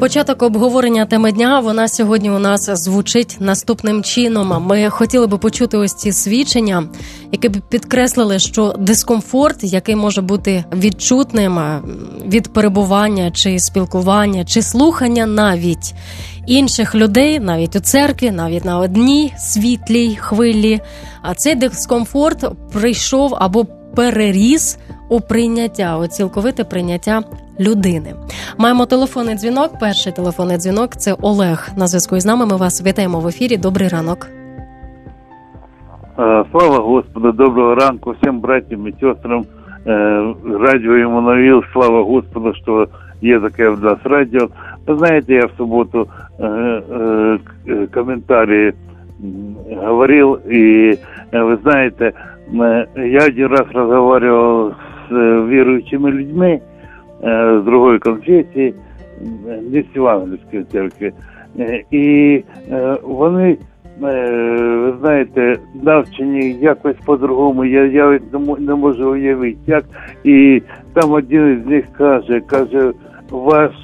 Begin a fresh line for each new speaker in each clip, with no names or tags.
Початок обговорення теми дня, вона сьогодні у нас звучить наступним чином. Ми хотіли би почути ось ці свідчення, які б підкреслили, що дискомфорт, який може бути відчутним від перебування чи спілкування, чи слухання навіть інших людей, навіть у церкві, навіть на одній світлій хвилі, а цей дискомфорт прийшов або переріс у прийняття, у цілковите прийняття людини. Маємо телефонний дзвінок. Перший телефонний дзвінок – це Олег. На зв'язку із нами. Ми вас вітаємо в ефірі. Добрий ранок.
Слава Господу, доброго ранку всім братям і сестрам. Радіо Іммануїл, слава Господу, що є таке в нас радіо. Ви знаєте, я в суботу коментарі говорил, и вы знаете, я один раз разговаривал с верующими людьми с другой конфессии, не с Евангельской церкви, і вони, ви знаєте, навчені якось по-другому, я не можу уявити, як, і там один із них каже, ваш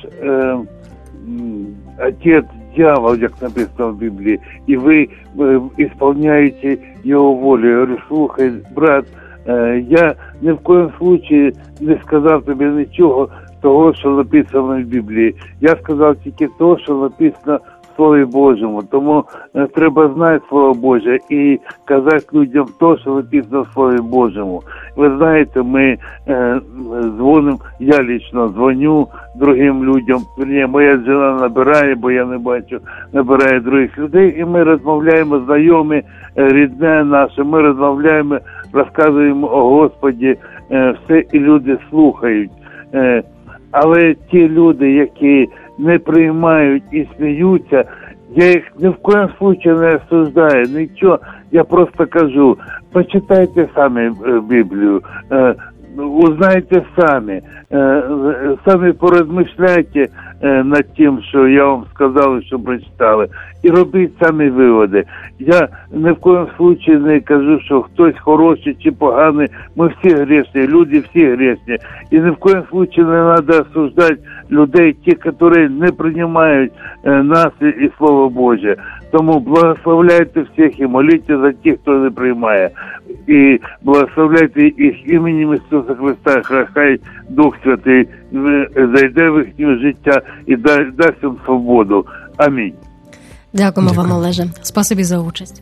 отець дьявол, як написано в Біблії, і ви ісполняєте його волю. Я говорю, слухай, брат, я ні в коєму случаї не сказав тобі нічого того, що написано в Біблії. Я сказав тільки того, що написано в Слові Божому. Тому треба знати Слово Боже і казати людям те, що написано в Слові Божому. Ви знаєте, ми дзвонимо, я лично дзвоню другим людям. Моя жена набирає, бо я не бачу, набирає других людей. І ми розмовляємо, знайомі, рідне наше, ми розмовляємо, розказуємо о Господі, все, і люди слухають. Але ті люди, які не приймають і сміються, я їх ні в коєму случаю не осуждаю, нічого. Я просто кажу, почитайте самі Біблію, узнайте самі порозмишляйте над тим, що я вам сказав, що прочитали, і робіть самі виводи. Я ні в коєму случаю не кажу, що хтось хороший чи поганий, ми всі грішні, люди всі грішні, і ні в коєму случаю не треба осуждати людей, ті, які не приймають нас і Слово Боже. Тому благословляйте всіх і моліться за тих, хто не приймає. І благословляйте їх іменем Ісуса Христа, хай Дух Святий зайде в їхнє життя і дасть їм свободу. Амінь.
Дякуємо вам, Олеже. Спасибі за участь.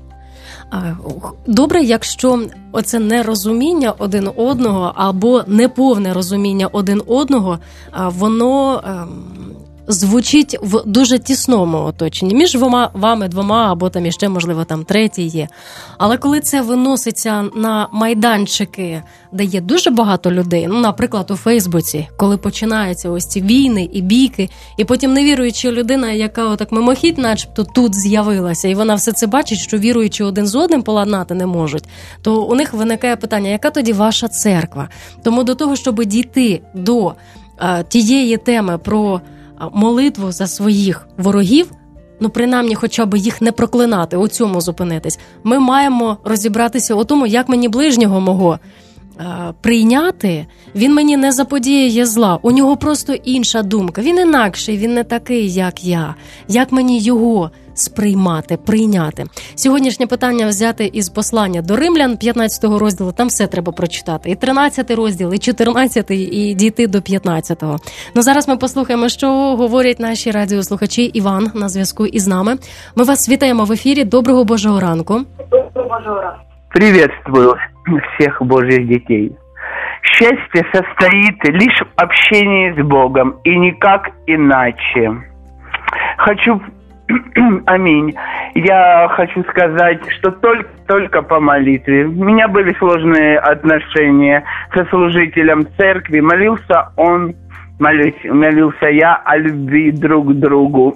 Добре, якщо оце нерозуміння один одного або неповне розуміння один одного, воно звучить в дуже тісному оточенні. Між вами двома, або там іще, можливо, там третій є. Але коли це виноситься на майданчики, де є дуже багато людей, наприклад, у Фейсбуці, коли починаються ось ці війни і бійки, і потім невіруюча людина, яка отак мимохідь начебто тут з'явилася, і вона все це бачить, що віруючі один з одним поладнати не можуть, то у них виникає питання, яка тоді ваша церква? Тому до того, щоб дійти до тієї теми про молитву за своїх ворогів, принаймні хоча б їх не проклинати, у цьому зупинитись, ми маємо розібратися у тому, як мені ближнього мого прийняти. Він мені не заподіяє зла, у нього просто інша думка, він інакший, він не такий, як я. Як мені його сприймати, прийняти? Сьогоднішнє питання взяти із послання до Римлян, 15 розділу, там все треба прочитати. І 13 розділ, і 14, і дійти до 15-го. Зараз ми послухаємо, що говорять наші радіослухачі. Іван на зв'язку із нами. Ми вас вітаємо в ефірі. Доброго Божого ранку.
Приветствую всех Божьих детей. Счастье состоит лишь в общении с Богом, и никак иначе. Аминь. Я хочу сказать, что только по молитве. У меня были сложные отношения со служителем церкви. Молился я о любви друг к другу.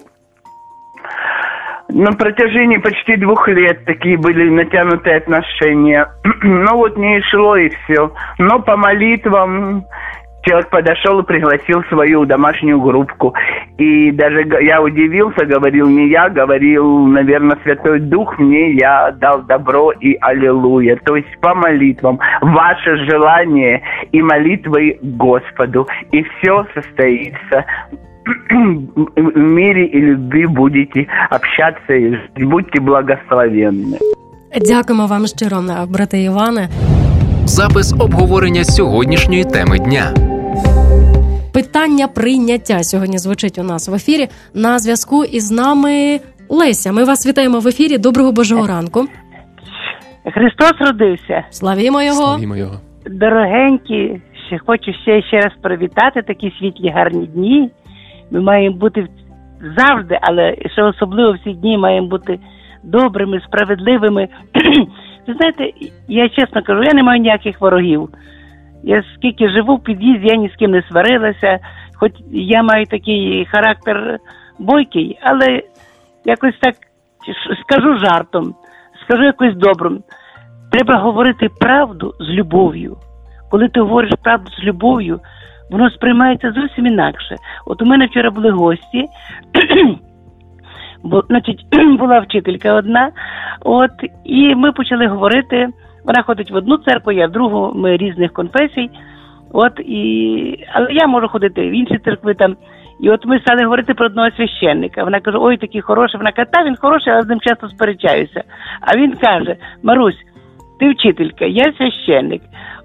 На протяжении почти 2 лет такие были натянутые отношения. Не шло и все. Но по молитвам человек подошел и пригласил свою домашнюю группку. И даже я удивился, говорил не я, говорил, наверное, Святой Дух мне, я дал добро и аллилуйя. То есть по молитвам. Ваше желание и молитвы Господу. И все состоится. в мире и любви будете общаться и жить. Будьте благословенны.
Дякуємо вам щиро, брате Іване.
Запис обговорення сьогоднішньої теми дня.
Питання прийняття сьогодні звучить у нас в ефірі. На зв'язку із нами Леся. Ми вас вітаємо в ефірі. Доброго Божого ранку.
Христос родився.
Славімо Його.
Славімо Його.
Дорогенькі, хочу ще раз привітати такі світлі, гарні дні. Ми маємо бути завжди, але ще особливо в ці дні маємо бути добрими, справедливими. Ви знаєте, я чесно кажу, я не маю ніяких ворогів. Я скільки живу в під'їзді, я ні з ким не сварилася, хоч я маю такий характер бойкий, але якось так скажу жартом, скажу якось добрим. Треба говорити правду з любов'ю. Коли ти говориш правду з любов'ю, воно сприймається зовсім інакше. От у мене вчора були гості, була вчителька одна, і ми почали говорити. Вона ходить в одну церкву, я в другу, ми різних конфесій. Але я можу ходити в інші церкви там. І от ми стали говорити про одного священника. Вона каже, ой, такий хороший. Вона каже, він хороший, але з ним часто сперечаюся. А він каже, Марусь, ти вчителька, я священник.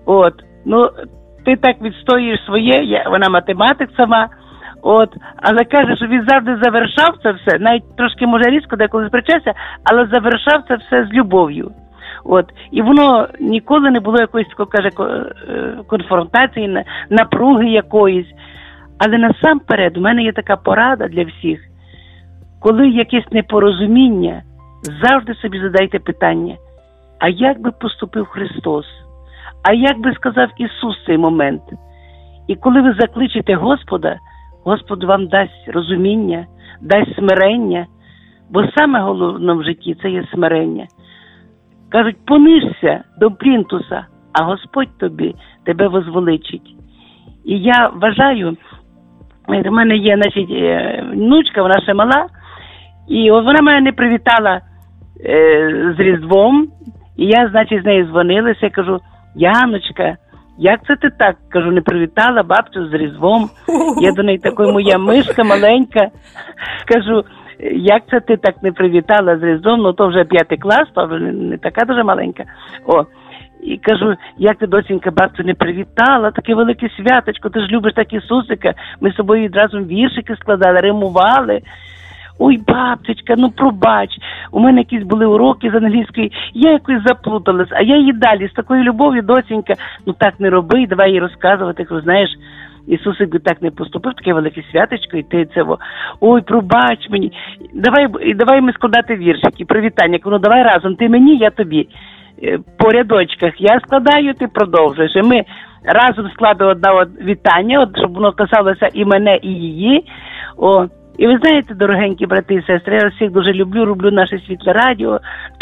Ти так відстоюєш своє, вона математик сама. Але каже, що він завжди завершав це все, навіть трошки, може, різко деколи сперечався, але завершав це все з любов'ю. І воно ніколи не було якоїсь, каже, конфронтації, напруги якоїсь. Але насамперед, у мене є така порада для всіх. Коли якесь непорозуміння, завжди собі задайте питання, а як би поступив Христос? А як би сказав Ісус в цей момент? І коли ви закличете Господа, Господь вам дасть розуміння, дасть смирення, бо саме головне в житті – це є смирення. Кажуть, понижся до плінтуса, а Господь тебе возвеличить. І я вважаю, у мене є, внучка, вона ще мала, і вона мене не привітала з Різдвом, і я, з нею дзвонилася, кажу, Яночка, як це ти так, кажу, не привітала бабцю з Різдвом? Я до неї такою, моя мишка маленька, кажу, як це ти так не привітала з Різдвом? То вже 5 клас, то вже не така дуже маленька. І кажу, як ти, доченька, бабцю не привітала, таке велике святочко, ти ж любиш так Ісусика, ми з собою відразу віршики складали, римували. Ой, бабцечка, пробач, у мене якісь були уроки з англійської, я якось заплуталась, а я її далі з такою любов'ю, доченька, так не роби, давай їй розказувати, кажу, знаєш, Ісусик би так не поступив, таке велике святочко, і ти ой, пробач мені, давай ми складати віршики, привітання, давай разом, ти мені, я тобі, по рядочках, я складаю, ти продовжуєш, і ми разом складемо одне вітання, щоб воно касалося і мене, і її, І ви знаєте, дорогенькі брати і сестри, я всіх дуже люблю наше світле радіо.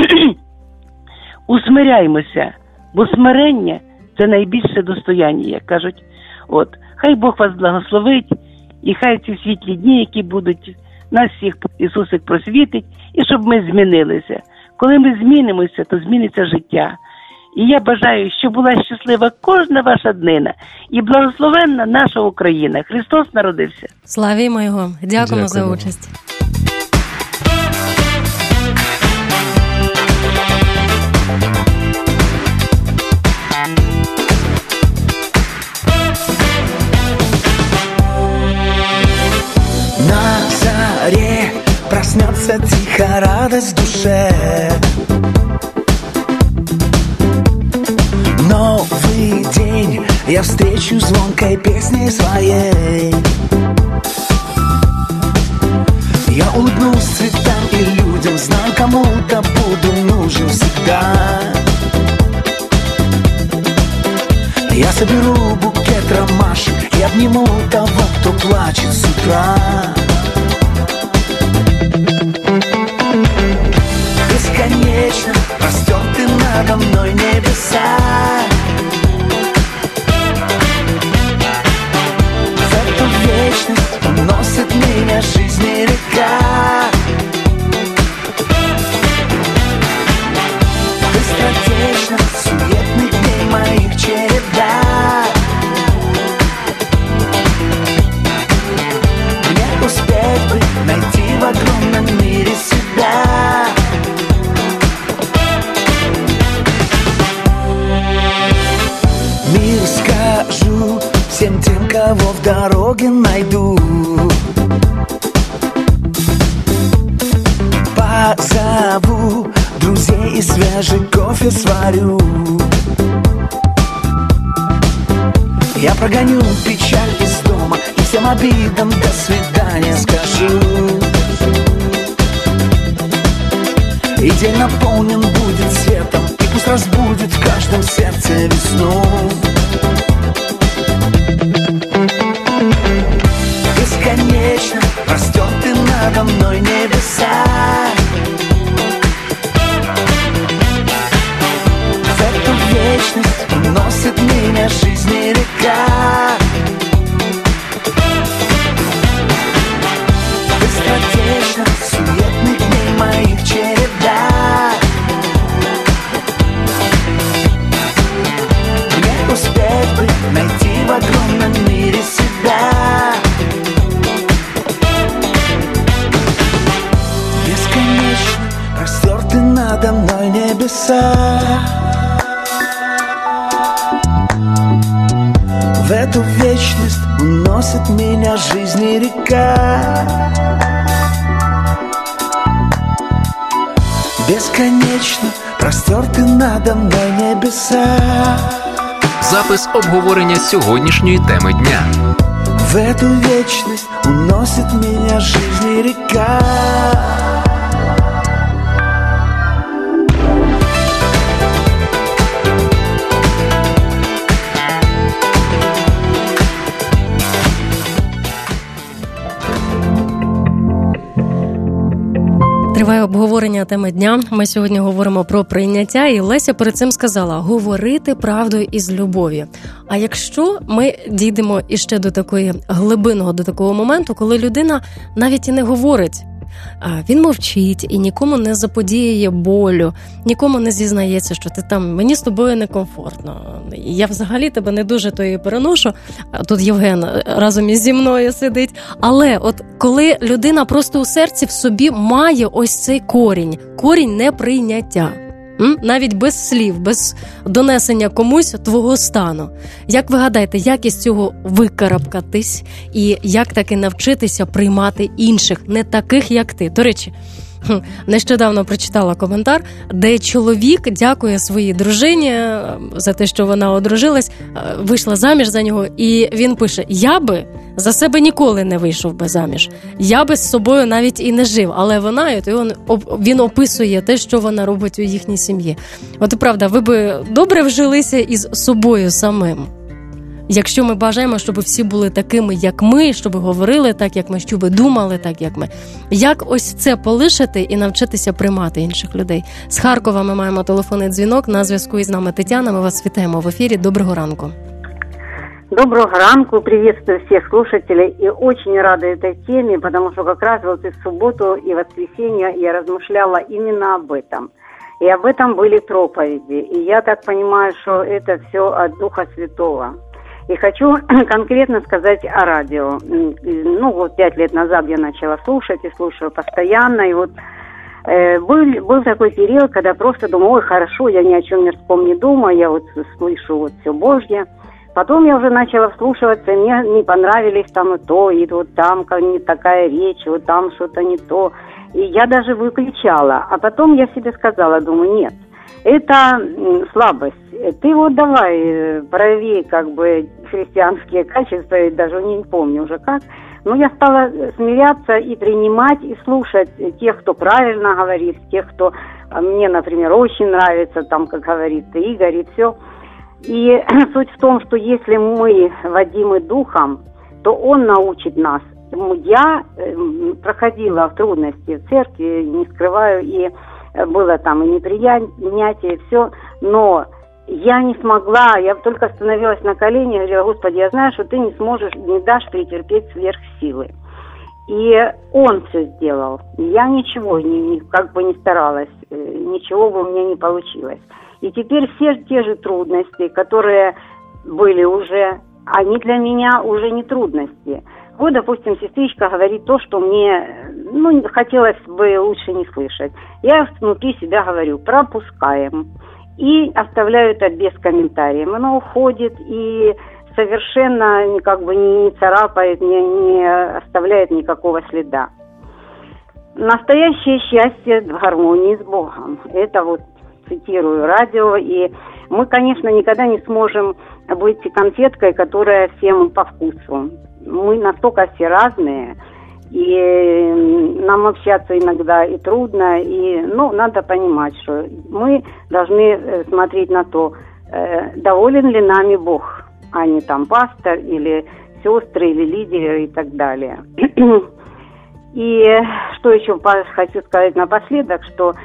Усмиряймося, бо смирення – це найбільше достояння, як кажуть. Хай Бог вас благословить, і хай ці світлі дні, які будуть, нас всіх Ісусик просвітить, і щоб ми змінилися. Коли ми змінимося, то зміниться життя. І я бажаю, щоб була щаслива кожна ваша днина і благословенна наша Україна. Христос народився.
Славімо Його. Дякуємо за участь.
На заре проснется тихо радость в душе. Новый день я встречу звонкой песней своей. Я улыбнусь цветам и людям, знаю, кому-то буду нужен всегда. Я соберу букет ромашек и обниму того, кто плачет с утра. Бесконечно простерты надо мной небеса. В эту вечность уносит меня жизни река. Быстротечно суетных дней моих череда. Мне дороге найду. Позову друзей и свежий кофе сварю. Я прогоню печаль из дома и всем обидам до свидания скажу. И день наполнен будет светом, и пусть разбудит в каждом сердце весну. Бесконечно простерты надо мной небеса. В эту вечность уносит меня жизнь и река. Быстротечно суетных дней моих череда. Мне успеть бы найти в огромном мире себя. Бесконечно простерты надо мной небеса. В эту вечность уносит меня жизнь и река. Бесконечно простерты надо мной небеса.
Запис обговорення сьогоднішньої теми дня.
В эту вечность уносит меня жизнь и река.
Триває обговорення теми дня. Ми сьогодні говоримо про прийняття, і Леся перед цим сказала говорити правду із любов'ю. А якщо ми дійдемо іще до такої глибинного, до такого моменту, коли людина навіть і не говорить, він мовчить і нікому не заподіює болю, нікому не зізнається, що ти там, мені з тобою некомфортно, я взагалі тебе не дуже то і переношу, тут Євген разом із зі мною сидить, але от коли людина просто у серці в собі має ось цей корінь неприйняття, навіть без слів, без донесення комусь твого стану. Як ви гадаєте, як із цього викарабкатись і як таки навчитися приймати інших, не таких, як ти? До речі, нещодавно прочитала коментар, де чоловік дякує своїй дружині за те, що вона одружилась, вийшла заміж за нього, і він пише: я би за себе ніколи не вийшов би заміж, я би з собою навіть і не жив, але вона, і він описує те, що вона робить у їхній сім'ї. От і правда, ви би добре вжилися із собою самим, якщо ми бажаємо, щоб всі були такими, як ми, щоб говорили так, як ми, щоб думали так, як ми. Як ось це полишити і навчитися приймати інших людей? З Харкова ми маємо телефонний дзвінок. На зв'язку із нами Тетяна. Ми вас вітаємо в ефірі. Доброго ранку.
Доброго ранку. Приветствую всех слушателей. И очень рада этой теме, потому что как раз вот и в субботу, и в воскресенье я размышляла именно об этом. И об этом были проповеди. И я так понимаю, что это все от Духа Святого. И хочу конкретно сказать о радио. Ну, вот 5 лет назад я начала слушать и слушаю постоянно. И вот был такой период, когда просто думаю, ой, хорошо, я ни о чем не думаю, я вот слышу вот все Божье. Потом я уже начала вслушиваться, мне не понравились там и то, и вот там не такая речь, вот там что-то не то. И я даже выключала. А потом я себе сказала, думаю, нет, это слабость. Ты вот давай прояви как бы христианские качества, я даже не помню уже как. Но я стала смиряться и принимать, и слушать тех, кто правильно говорит, тех, кто мне, например, очень нравится, там, как говорит Игорь, и все. И суть в том, что если мы водимы Духом, то Он научит нас. Я проходила в трудности в церкви, не скрываю, и было там и непринятие, и все, но я не смогла, я только становилась на колени и говорила, Господи, я знаю, что Ты не сможешь, не дашь претерпеть сверх силы. И Он все сделал. Я ничего как бы не старалась, ничего бы у меня не получилось. И теперь все те же трудности, которые были уже, они для меня уже не трудности. Вот, допустим, сестричка говорит то, что мне, хотелось бы лучше не слышать. Я внутри себя говорю, пропускаем. И оставляю это без комментариев. Она уходит, и совершенно как бы не царапает, не оставляет никакого следа. Настоящее счастье в гармонии с Богом. Это вот цитирую радио. И мы, конечно, никогда не сможем быть конфеткой, которая всем по вкусу. Мы настолько все разные, и нам общаться иногда и трудно, и, надо понимать, что мы должны смотреть на то, доволен ли нами Бог, а не там пастор или сестры или лидеры и так далее. И что еще хочу сказать напоследок, что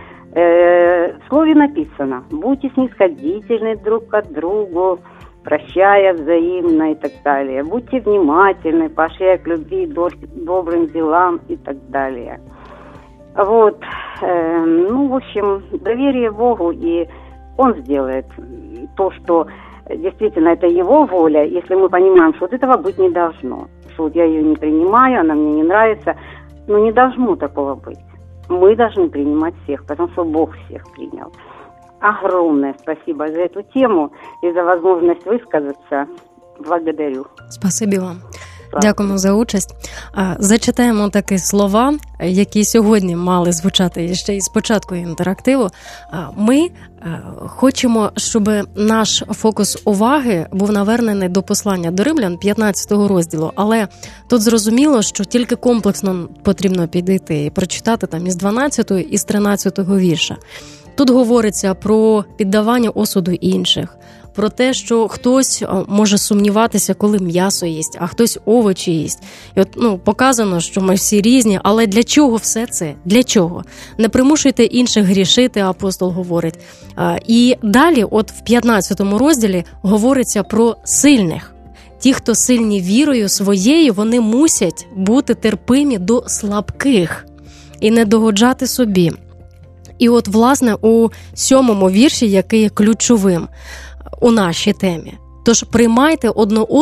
в слове написано: будьте снисходительны друг к другу, прощая взаимно и так далее. Будьте внимательны, поощряя к любви, добрым делам и так далее. Вот. В общем, доверие Богу, и Он сделает то, что действительно это Его воля, если мы понимаем, что вот этого быть не должно. Что вот я ее не принимаю, она мне не нравится. Но не должно такого быть. Мы должны принимать всех, потому что Бог всех принял. Огромное спасибо за эту тему и за возможность высказаться. Благодарю.
Спасибі вам. Дякуємо за участь. Зачитаємо такі слова, які сьогодні мали звучати ще із початку інтерактиву. Ми хочемо, щоб наш фокус уваги був навернений до послання до Римлян 15 розділу, але тут зрозуміло, що тільки комплексно потрібно підійти і прочитати там із 12 і з 13 вірша. Тут говориться про піддавання осуду інших, про те, що хтось може сумніватися, коли м'ясо їсть, а хтось овочі їсть. І от, показано, що ми всі різні, але для чого все це? Для чого? Не примушуйте інших грішити, апостол говорить. І далі, от в 15 розділі, говориться про сильних. Ті, хто сильні вірою своєю, вони мусять бути терпимі до слабких і не догоджати собі. І от, власне, у 7 вірші, який є ключовим у нашій темі. Тож приймайте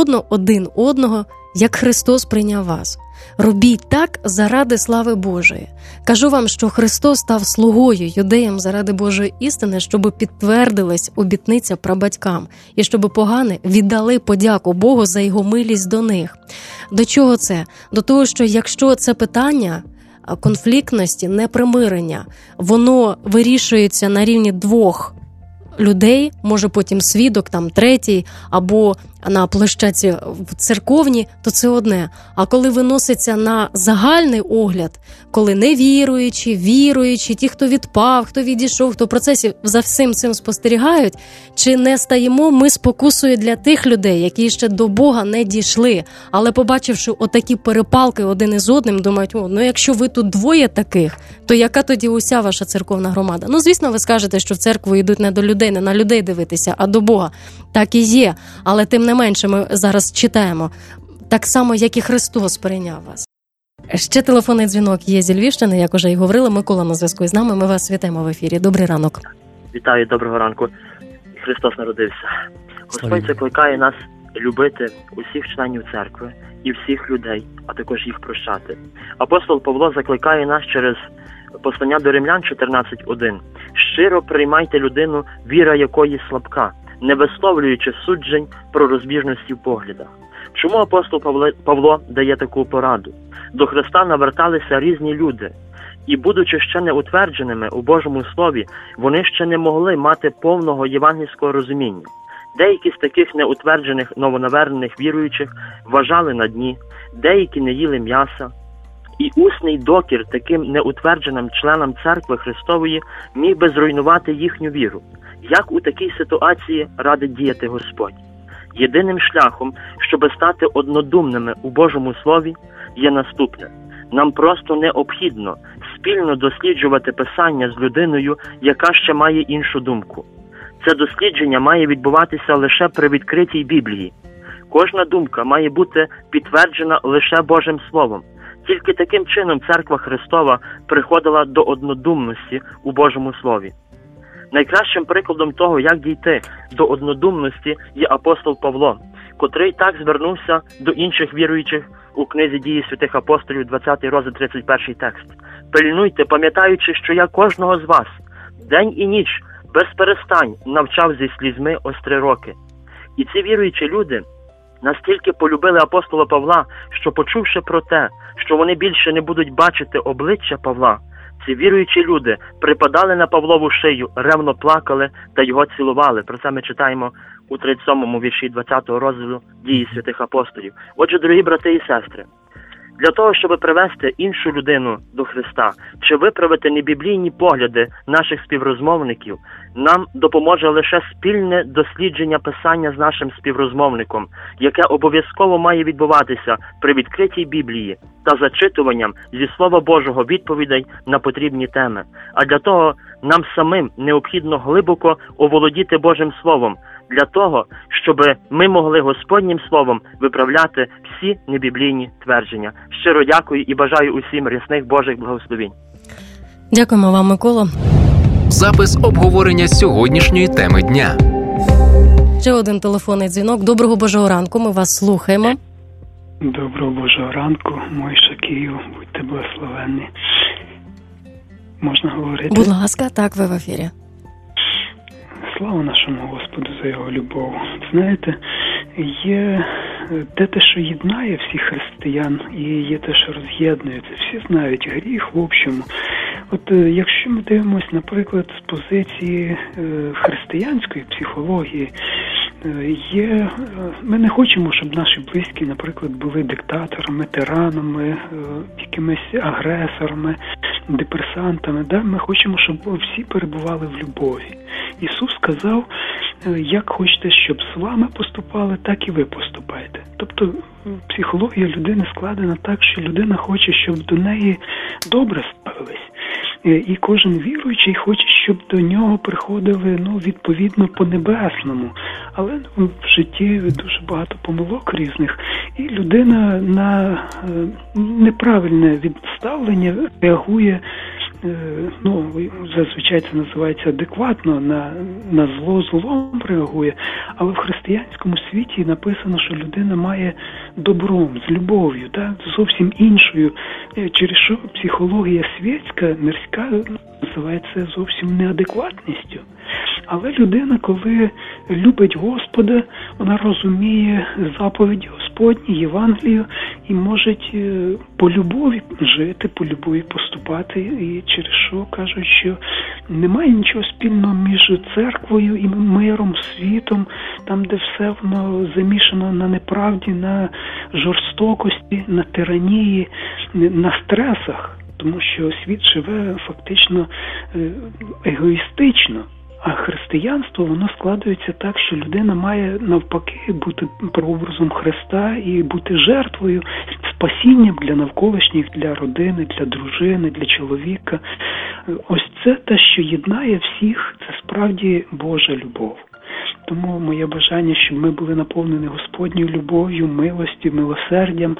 один одного, як Христос прийняв вас. Робіть так заради слави Божої. Кажу вам, що Христос став слугою юдеям заради Божої істини, щоб підтвердилась обітниця прабатькам, і щоб погани віддали подяку Богу за його милість до них. До чого це? До того, що якщо це питання конфліктності, непримирення, воно вирішується на рівні 2 людей, може потім свідок, там третій, або на площадці в церковні, то це одне. А коли виноситься на загальний огляд, коли невіруючі, віруючі, ті, хто відпав, хто відійшов, хто в процесі за всім цим спостерігають, чи не стаємо ми спокусою для тих людей, які ще до Бога не дійшли, але побачивши отакі перепалки один із одним, думають, якщо ви тут 2 таких, то яка тоді уся ваша церковна громада? Звісно, ви скажете, що в церкву йдуть не до людей, не на людей дивитися, а до Бога. Так і є, але тим не менше ми зараз читаємо, так само, як і Христос прийняв вас. Ще телефонний дзвінок є зі Львівщини, як уже і говорили. Микола на зв'язку із нами, ми вас вітаємо в ефірі. Добрий ранок.
Вітаю, доброго ранку. Христос народився. Господь закликає нас любити усіх членів церкви і всіх людей, а також їх прощати. Апостол Павло закликає нас через послання до Римлян 14:1. Щиро приймайте людину, віра якої слабка, не висловлюючи суджень про розбіжності в поглядах. Чому апостол Павло дає таку пораду? До Христа наверталися різні люди, і, будучи ще не утвердженими у Божому Слові, вони ще не могли мати повного євангельського розуміння. Деякі з таких неутверджених новонавернених віруючих вважали на дні, деякі не їли м'яса. І усний докір таким неутвердженим членам Церкви Христової міг би зруйнувати їхню віру. Як у такій ситуації радить діяти Господь? Єдиним шляхом, щоб стати однодумними у Божому Слові, є наступне. Нам просто необхідно спільно досліджувати Писання з людиною, яка ще має іншу думку. Це дослідження має відбуватися лише при відкритій Біблії. Кожна думка має бути підтверджена лише Божим Словом. Тільки таким чином Церква Христова приходила до однодумності у Божому Слові. Найкращим прикладом того, як дійти до однодумності, є апостол Павло, котрий так звернувся до інших віруючих у книзі «Дії святих апостолів», 20 розділ, 31 текст. «Пильнуйте, пам'ятаючи, що я кожного з вас день і ніч без перестань навчав зі слізьми ось 3 роки». І ці віруючі люди настільки полюбили апостола Павла, що, почувши про те, що вони більше не будуть бачити обличчя Павла, ці віруючі люди припадали на Павлову шию, ревно плакали та його цілували. Про це ми читаємо у 37-му вірші 20-го розділу «Дії святих апостолів». Отже, дорогі брати і сестри, для того, щоб привести іншу людину до Христа, чи виправити небіблійні погляди наших співрозмовників, нам допоможе лише спільне дослідження Писання з нашим співрозмовником, яке обов'язково має відбуватися при відкритій Біблії та зачитуванням зі Слова Божого відповідей на потрібні теми. А для того нам самим необхідно глибоко оволодіти Божим Словом, для того, щоб ми могли Господнім Словом виправляти всі небіблійні твердження. Щиро дякую і бажаю усім рясних Божих благословінь.
Дякуємо вам, Микола.
Запис обговорення сьогоднішньої теми дня.
Ще один телефонний дзвінок. Доброго Божого ранку, ми вас слухаємо.
Доброго Божого ранку, Мойша, Київ, будьте благословенні. Можна говорити?
Будь ласка, так, ви в ефірі.
Слава нашому Господу за його любов. Знаєте, є те, що єднає всіх християн, і є те, що роз'єднує. Це всі знають гріх в общому. От якщо ми дивимося, наприклад, з позиції християнської психології, ми не хочемо, щоб наші близькі, наприклад, були диктаторами, тиранами, якимись агресорами, депресантами. Да? Ми хочемо, щоб всі перебували в любові. Ісус сказав, як хочете, щоб з вами поступали, так і ви поступайте. Тобто психологія людини складена так, що людина хоче, щоб до неї добре ставились. І кожен віруючий хоче, щоб до нього приходили, відповідно, по-небесному. Але в житті дуже багато помилок різних. І людина на неправильне відставлення реагує, зазвичай це називається адекватно, на зло злом реагує. Але в християнському світі написано, що людина має добром, з любов'ю, так, зовсім іншою, через що психологія світська, мирська, називається зовсім неадекватністю. Але людина, коли любить Господа, вона розуміє заповіді Господні, Євангелію і може по любові жити, по любові поступати. І через що кажуть, що немає нічого спільного між церквою і миром, світом, там, де все воно замішано на неправді, на жорстокості, на тиранії, на стресах. Тому що світ живе фактично егоїстично. А християнство, воно складується так, що людина має навпаки бути прообразом Христа і бути жертвою, спасінням для навколишніх, для родини, для дружини, для чоловіка. Ось це те, що єднає всіх, це справді Божа любов. Тому моє бажання, щоб ми були наповнені Господньою любов'ю, милостю, милосердям,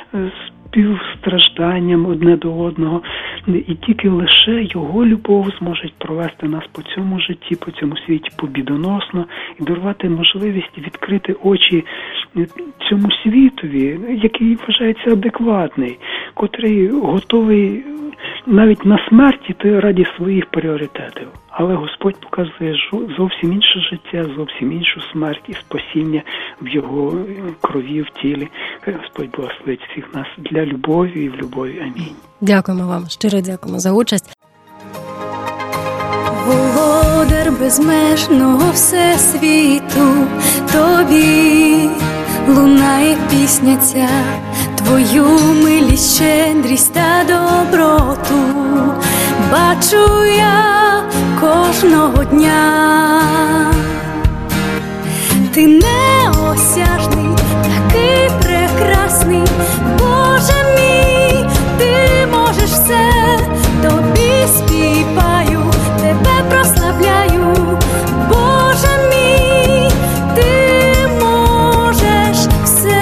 співстражданням одне до одного. І тільки лише Його любов зможе провести нас по цьому житті, по цьому світі побідоносно і дарувати можливість відкрити очі цьому світові, який вважається адекватний, котрий готовий навіть на смерть іти раді своїх пріоритетів. Але Господь показує зовсім інше життя, зовсім іншу смерть і спасіння в Його крові, в тілі. Хай Господь благословить всіх нас для любові і в любові. Амінь.
Дякуємо вам, щиро дякуємо за участь.
Володар безмежного всесвіту, тобі лунає пісня ця, твою милість, щедрість та доброту бачу я кожного дня. Ти неосяжний, такий прекрасний, Боже мій, ти можеш все, тобі співаю, тебе прославляю, Боже мій, ти можеш все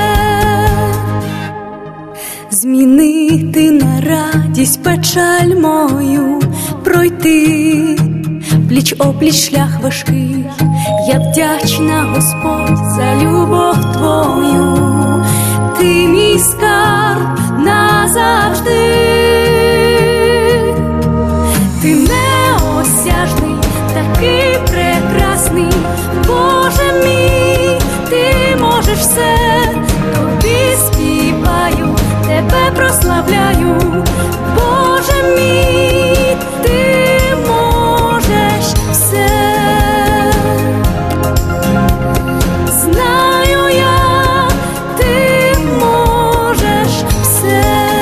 змінити на радість печаль мою, пройти пліч-опліч шлях важкий. Я вдячна, Господь, за любов Твою, Ти мій скарб назавжди. Ти неосяжний, такий прекрасний, Боже мій, Ти можеш все, прославляю, Боже мій, ти можеш все. Знаю я, ти можеш все.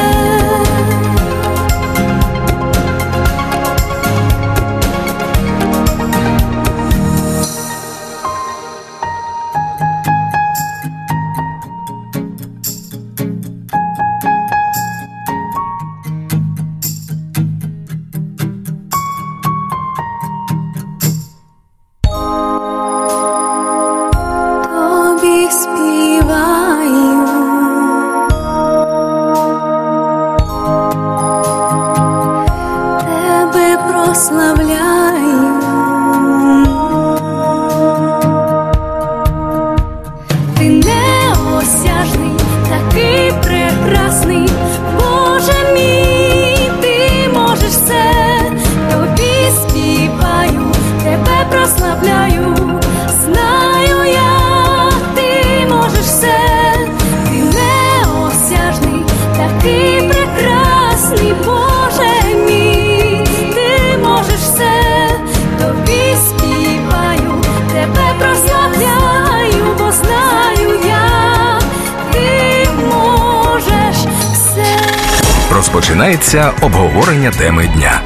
Тобі співаю, тебе прославляю, ти неосяжний, такий прекрасний, Боже мій, ти можеш все, тобі співаю, тебе прославляю, знаю я, ти можеш все, ти неосяжний, такий прекрасний, Боже мій, ти можеш все, тобі співаю, тебе прославляю, бо знаю я, ти можеш все.
Розпочинається обговорення теми дня.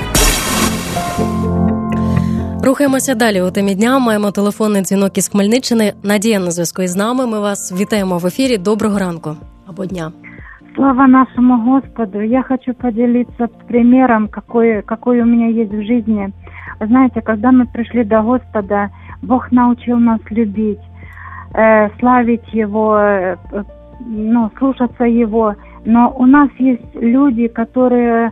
Рухаємося далі у темі дня. Маємо телефонний дзвінок із Хмельниччини. Надія на зв'язку із нами. Ми вас вітаємо в ефірі. Доброго ранку або дня.
Слава нашему Господу! Я хочу поделиться примером, какой у меня есть в жизни. Вы знаете, когда мы пришли до Господа, Бог научил нас любить, славить Его, слушаться Его. Но у нас есть люди, которые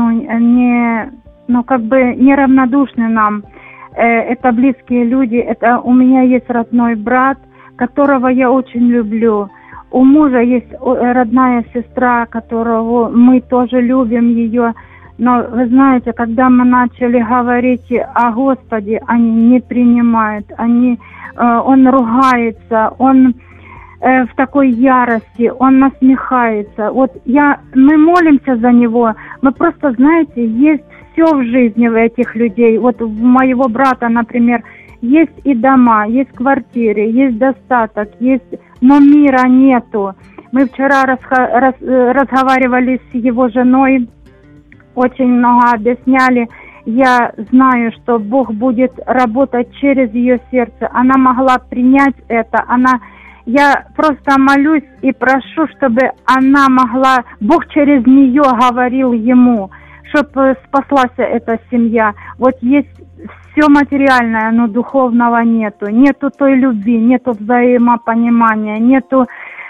неравнодушны нам. Это близкие люди. Это у меня есть родной брат, которого я очень люблю. У мужа есть родная сестра, которого мы тоже любим ее. Но вы знаете, когда мы начали говорить о Господе, они не принимают. Он ругается, он в такой ярости, он насмехается. Мы молимся за него. Мы просто, знаете, есть все в жизни в этих людей. Вот у моего брата, например, есть и дома, есть квартиры, есть достаток, но мира нету. Мы вчера разговаривали с его женой, очень много объясняли. Я знаю, что Бог будет работать через ее сердце. Она могла принять это. Я просто молюсь и прошу, чтобы она могла, Бог через нее говорил ему, чтобы спаслась эта семья. Вот есть все материальное, но духовного нету. Нету той любви, нету взаимопонимания, нету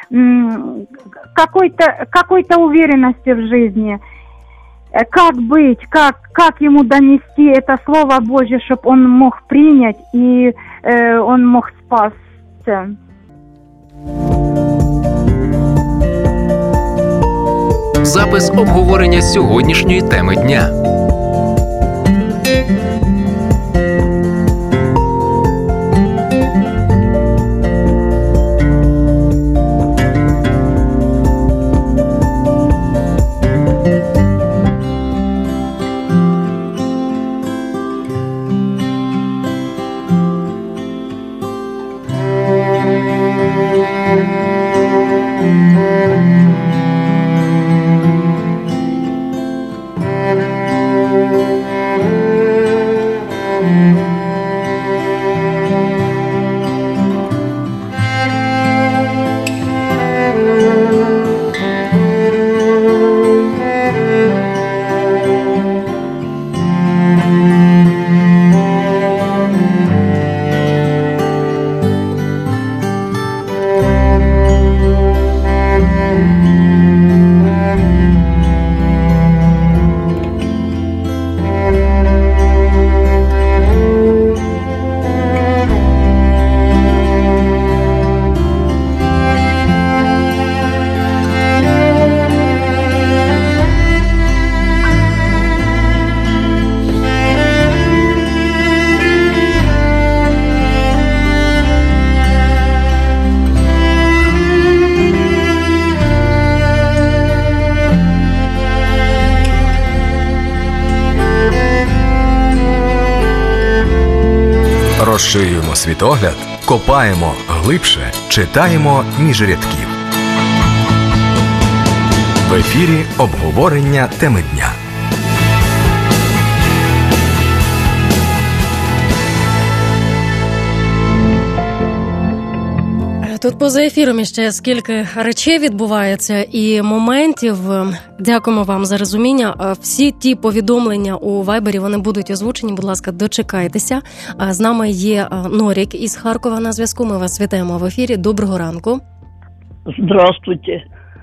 какой-то уверенности в жизни. Как быть, как ему донести это Слово Божье, чтобы он мог принять и он мог спасться.
Запис обговорення сьогоднішньої теми дня. Розширюємо світогляд, копаємо глибше, читаємо між рядків. В ефірі обговорення теми дня.
Тут поза ефіром ще скільки речей відбувається і моментів. Дякуємо вам за розуміння. Всі ті повідомлення у Вайбері, вони будуть озвучені. Будь ласка, дочекайтеся. З нами є Норік із Харкова на зв'язку. Ми вас вітаємо в ефірі. Доброго ранку.
Здравствуйте.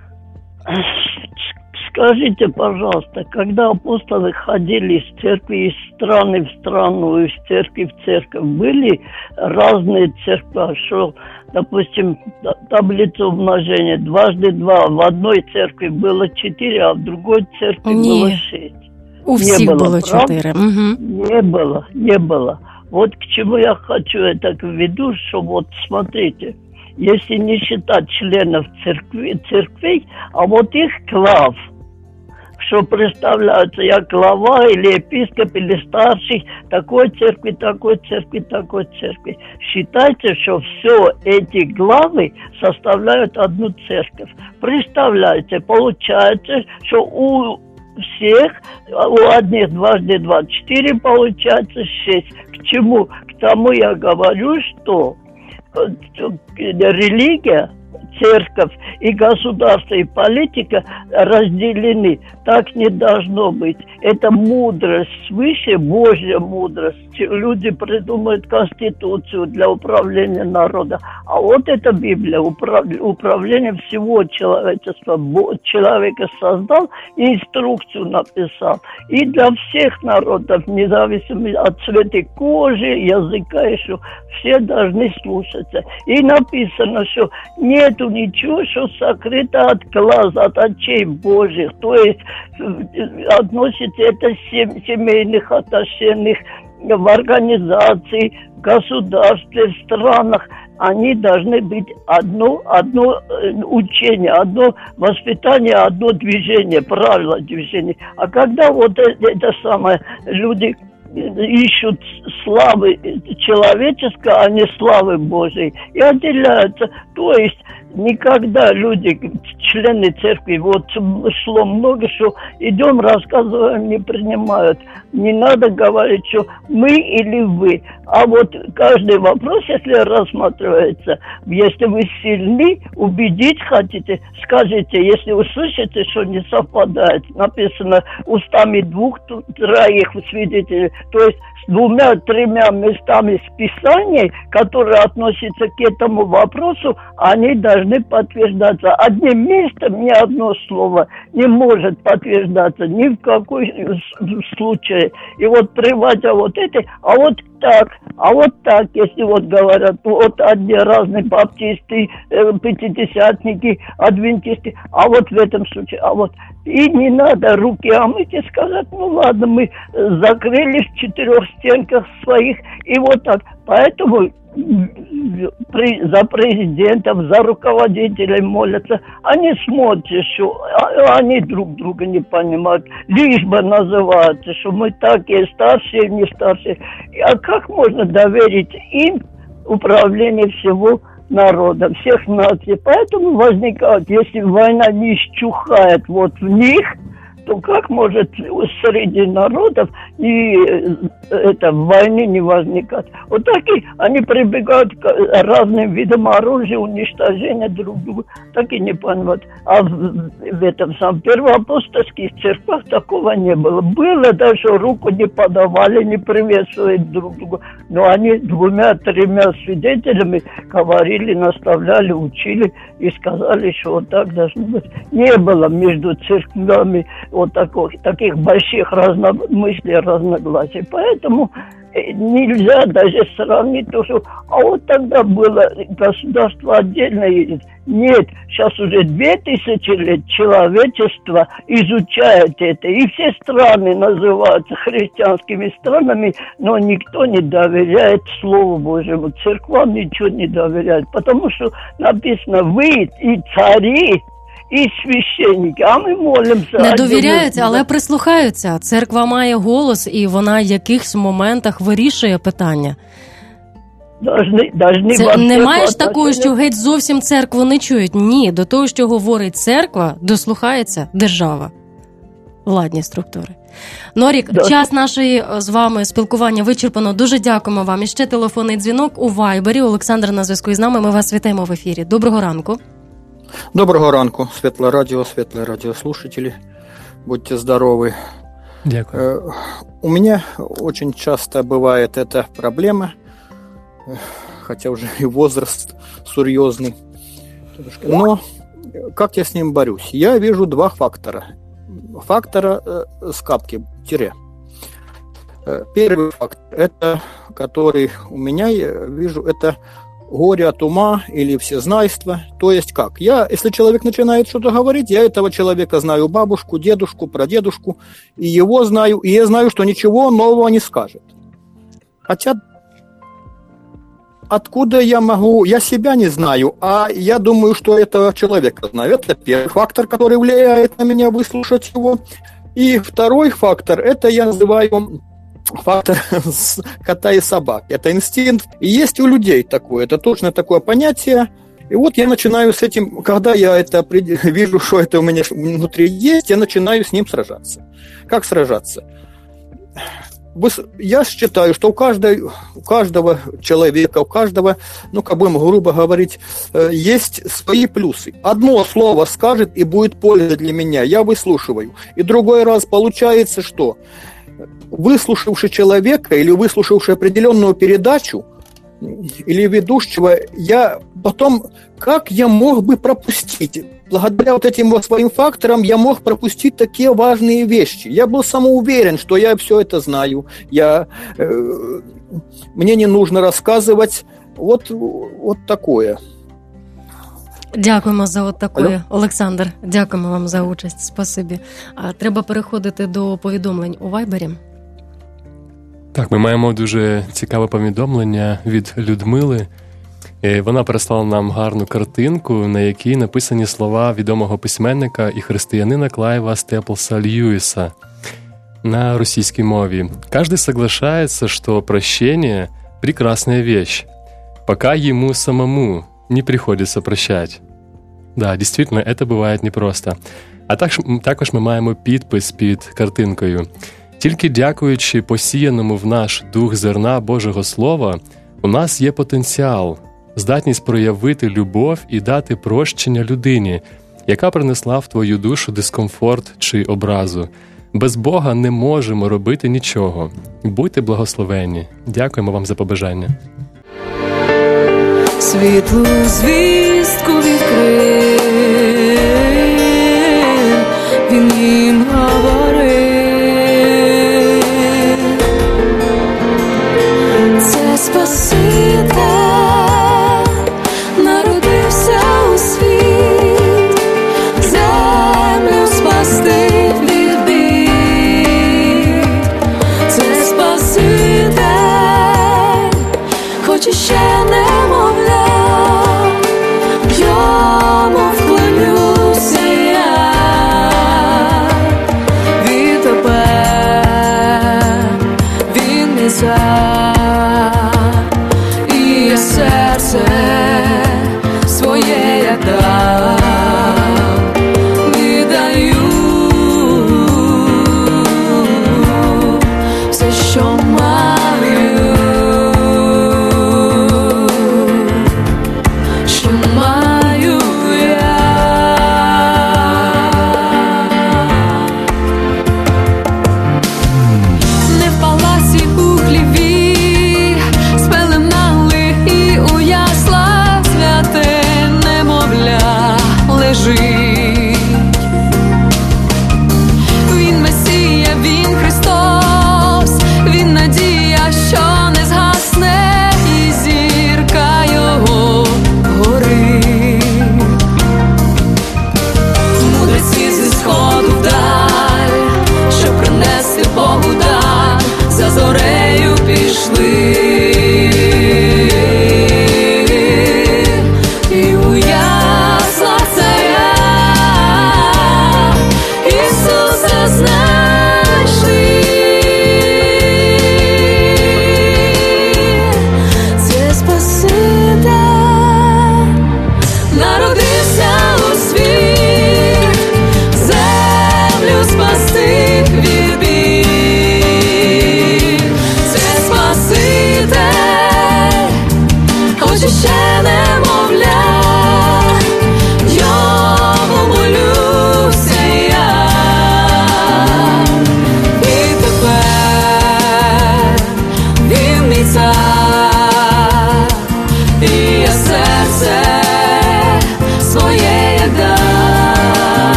Скажите, пожалуйста, когда апостолы ходили из церкви из страны в страну, из церкви в церковь, были разные церкви, что, допустим, таблица умножения 2 × 2, в одной церкви было 4, а в другой церкви было 6.
У всех было 4. Угу.
Не было. Вот к чему я хочу это введу, что вот смотрите, если не считать членов церквей, а вот их глав, что представляются, я глава или епископ или старший такой церкви, такой церкви, такой церкви. Считайте, что все эти главы составляют одну церковь. Представляете, получается, что у всех, у одних 2 × 2, 4 получается 6. К чему? К тому я говорю, что религия, церковь и государство, и политика разделены. Так не должно быть. Это мудрость свыше, Божья мудрость. Люди придумают конституцию для управления народа. А вот эта Библия, управление всего человечества. Человека создал и инструкцию написал. И для всех народов, независимо от цвета кожи, языка, еще все должны слушаться. И написано, что нету ничего, что сокрыто от глаз, от очей Божьих. То есть относится это семейных отношениях, в организации, в государстве, в странах. Они должны быть одно учение, одно воспитание, одно движение, правила движения. А когда вот это самое, люди ищут славы человеческой, а не славы Божией, и отделяются. То есть никогда люди, члены церкви, вот шло много, что идем, рассказываем, не принимают. Не надо говорить, что мы или вы. А вот каждый вопрос, если рассматривается, если вы сильны, убедить хотите, скажите, если услышите, что не совпадает, написано устами 2-3 свидетелей, то есть с 2-3 местами с Писаний, которые относятся к этому вопросу, они должны подтверждаться. Одним местом ни одно слово не может подтверждаться ни в какой случае. И вот приводя вот это, а вот так, если вот говорят, вот одни разные баптисты, пятидесятники, адвентисты, а вот в этом случае, а вот. И не надо руки омыть и сказать, ну ладно, мы закрылись в 4 стенках своих, и вот так. Поэтому за президентов, за руководителей молятся. Они смотрят, что они друг друга не понимают. Лишь бы называются, что мы такие старшие, не старшие. А как можно доверить им управление всего народа, всех наций? Поэтому возникает, если война не исчухает вот в них, то как может среди народов и это войны не возникать? Вот такие они прибегают к разным видам оружия, уничтожения друг друга, так и не понимают. А в этом самом первоапостольских церквах такого не было. Было даже, руку не подавали, не приветствовали друг друга, но они 2-3 свидетелями говорили, наставляли, учили и сказали, что вот так должно быть. Не было между церквями вот таких больших разномыслий, разногласий. Поэтому нельзя даже сравнить то, что... А вот тогда было государство отдельное. Нет, сейчас уже 2000 лет человечество изучает это. И все страны называются христианскими странами, но никто не доверяет Слову Божьему. Церквам ничего не доверяет. Потому что написано, вы и цари, і священники, а ми молимося.
Не довіряють, але прислухаються. Церква має голос, і вона в якихось моментах вирішує питання. Це немає ж такого, що геть зовсім церкву не чують. Ні, до того, що говорить церква, дослухається держава, владні структури. Норік, час нашої з вами спілкування вичерпано. Дуже дякуємо вам. І ще телефонний дзвінок у Вайбері. Олександр на зв'язку із нами. Ми вас вітаємо в ефірі. Доброго ранку.
Доброго ранку, светлое радиослушатели. Будьте здоровы.
Дякую.
У меня очень часто бывает эта проблема, хотя уже и возраст серьезный. Но как я с ним борюсь? Я вижу два фактора. Фактора с капки, тире. Первый фактор, это, который у меня, я вижу, это горе от ума или всезнайство. То есть как? Если человек начинает что-то говорить, я этого человека знаю, бабушку, дедушку, прадедушку, и его знаю, и я знаю, что ничего нового не скажет. Хотя откуда я могу? Я себя не знаю, а я думаю, что этого человека знаю. Это первый фактор, который влияет на меня выслушать его. И второй фактор, это я называю фактор кота и собак. Это инстинкт. И есть у людей такое, это точно такое понятие. И вот я начинаю с этим, когда я это вижу, что это у меня внутри есть, я начинаю с ним сражаться. Как сражаться? Я считаю, что у каждого человека, у каждого, будем грубо говорить, есть свои плюсы. Одно слово скажет и будет польза для меня, я выслушиваю. И другой раз получается, что выслушавший человека или выслушавший определенную передачу или ведущего, я потом, как я мог бы пропустить? Благодаря вот этим своим факторам я мог пропустить такие важные вещи. Я был самоуверен, что я все это знаю. Мне не нужно рассказывать. Вот такое.
Дякуємо за от такое. Олександр, дякуємо вам за участь. Спасибі. Треба переходити до повідомлень у Вайбері.
Так, ми маємо дуже цікаве повідомлення від Людмили. Вона прислала нам гарну картинку, на якій написані слова відомого письменника і християнина Клайва Степлса Льюиса на російській мові. «Каждый соглашается, что прощение – прекрасная вещь, пока ему самому не приходится прощать». Да, дійсно, це буває непросто. А також ми маємо підпис під картинкою. «Тільки дякуючи посіяному в наш дух зерна Божого Слова, у нас є потенціал, здатність проявити любов і дати прощення людині, яка принесла в твою душу дискомфорт чи образу. Без Бога не можемо робити нічого. Будьте благословенні». Дякуємо вам за побажання.
Світлу звістку відкрив, він їм говорив. Це Спаситель народився у світ, землю спасти від бід. Це Спаситель, хоч іще немовля, йому вклонюся я, від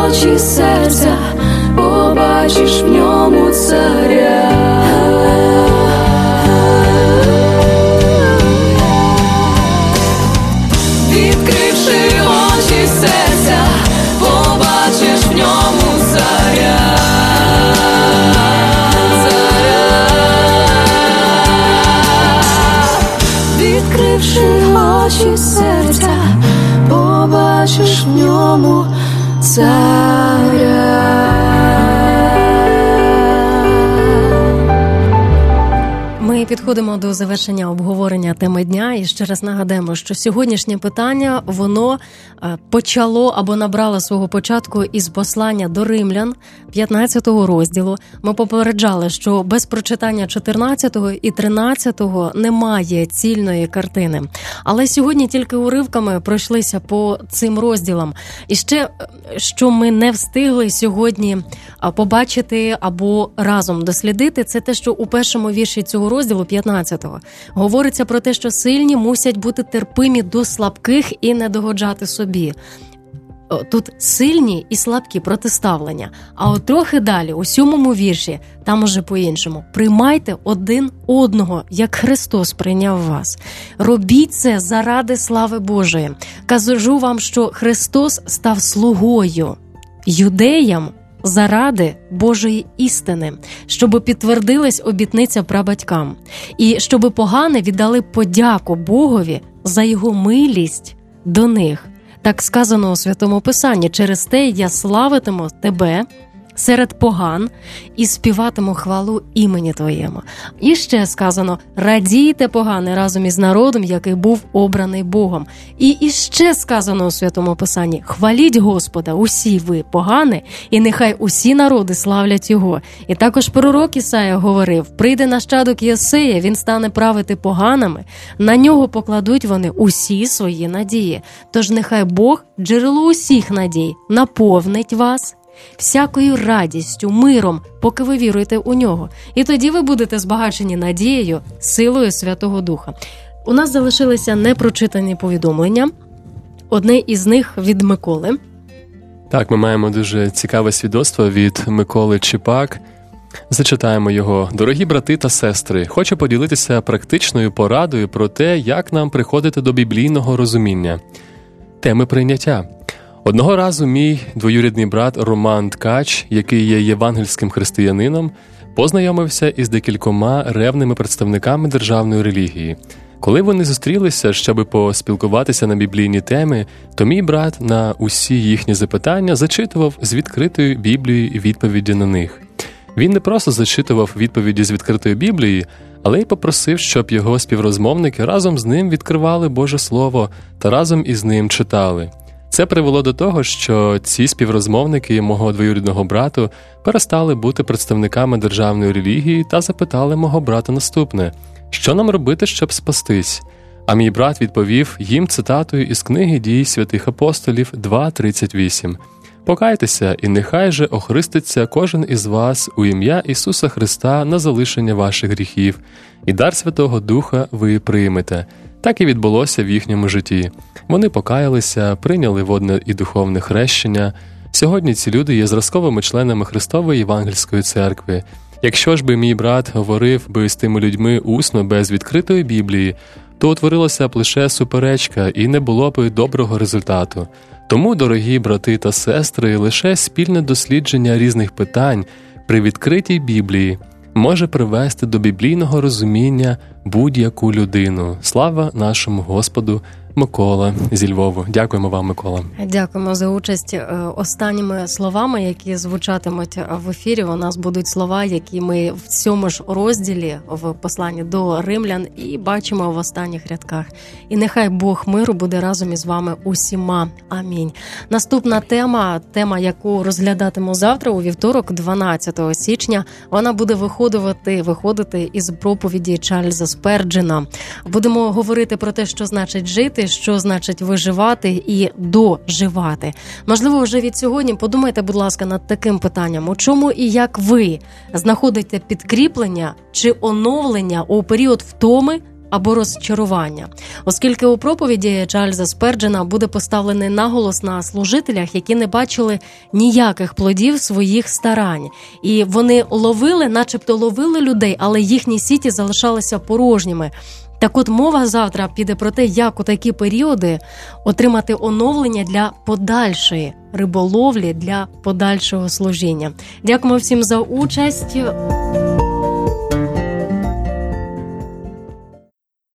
очі серця, побачиш в ньому царя. Відкривши очі серця, побачиш в ньому царя. Відкривши очі серця, побачиш в ньому царя.
Ми підходимо до завершення обговорення теми дня і ще раз нагадаємо, що сьогоднішнє питання, воно почало або набрало свого початку із послання до Римлян, 15 розділу. Ми попереджали, що без прочитання 14 і 13 немає цільної картини. Але сьогодні тільки уривками пройшлися по цим розділам. І ще, що ми не встигли сьогодні побачити або разом дослідити, це те, що у першому вірші цього розділу, 15-го, говориться про те, що сильні мусять бути терпимі до слабких і не догоджати собі. Тут сильні і слабкі протиставлення. А от трохи далі, у 7-му вірші, там уже по-іншому. Приймайте один одного, як Христос прийняв вас. Робіть це заради слави Божої. Кажу вам, що Христос став слугою юдеям заради Божої істини, щоб підтвердилась обітниця прабатькам, і щоб погани віддали подяку Богові за його милість до них. Так сказано у Святому Писанні: через те я славитиму тебе серед поган і співатиму хвалу імені Твоєму. І ще сказано: радійте, погани, разом із народом, який був обраний Богом. І ще сказано у Святому Писанні: хваліть Господа, усі ви погани, і нехай усі народи славлять Його. І також пророк Ісая говорив: прийде нащадок Єсея, він стане правити поганами, на нього покладуть вони усі свої надії. Тож нехай Бог, джерело усіх надій, наповнить вас всякою радістю, миром, поки ви віруєте у нього. І тоді ви будете збагачені надією, силою Святого Духа. У нас залишилися непрочитані повідомлення. Одне із них від Миколи.
Так, ми маємо дуже цікаве свідоцтво від Миколи Чіпак. Зачитаємо його. Дорогі брати та сестри, хочу поділитися практичною порадою про те, як нам приходити до біблійного розуміння. Теми прийняття. Одного разу мій двоюрідний брат Роман Ткач, який є євангельським християнином, познайомився із декількома ревними представниками державної релігії. Коли вони зустрілися, щоб поспілкуватися на біблійні теми, то мій брат на усі їхні запитання зачитував з відкритої Біблії відповіді на них. Він не просто зачитував відповіді з відкритої Біблії, але й попросив, щоб його співрозмовники разом з ним відкривали Боже Слово та разом із ним читали. Це привело до того, що ці співрозмовники мого двоюрідного брату перестали бути представниками державної релігії та запитали мого брата наступне: що нам робити, щоб спастись? А мій брат відповів їм цитатою із книги «Дій святих апостолів» 2:38. «Покайтеся, і нехай же охреститься кожен із вас у ім'я Ісуса Христа на залишення ваших гріхів, і дар Святого Духа ви приймете». Так і відбулося в їхньому житті. Вони покаялися, прийняли водне і духовне хрещення. Сьогодні ці люди є зразковими членами Христової Євангельської церкви. Якщо ж би мій брат говорив би з тими людьми усно без відкритої Біблії, то утворилася б лише суперечка і не було б доброго результату. Тому, дорогі брати та сестри, лише спільне дослідження різних питань при відкритій Біблії може привести до біблійного розуміння будь-яку людину. Слава нашому Господу! Микола зі Львову. Дякуємо вам, Микола.
Дякуємо за участь. Останніми словами, які звучатимуть в ефірі, у нас будуть слова, які ми в цьому ж розділі в посланні до Римлян і бачимо в останніх рядках. І нехай Бог миру буде разом із вами усіма. Амінь. Наступна тема, яку розглядатиму завтра, у вівторок, 12 січня, вона буде виходити із проповіді Чарльза Сперджена. Будемо говорити про те, що значить жити, що значить виживати і доживати. Можливо, вже від сьогодні подумайте, будь ласка, над таким питанням. У чому і як ви знаходите підкріплення чи оновлення у період втоми або розчарування. Оскільки у проповіді Чарльза Сперджена буде поставлений наголос на служителях, які не бачили ніяких плодів своїх старань. І вони начебто ловили людей, але їхні сіті залишалися порожніми. Так от мова завтра піде про те, як у такі періоди отримати оновлення для подальшої риболовлі, для подальшого служіння. Дякуємо всім за участь.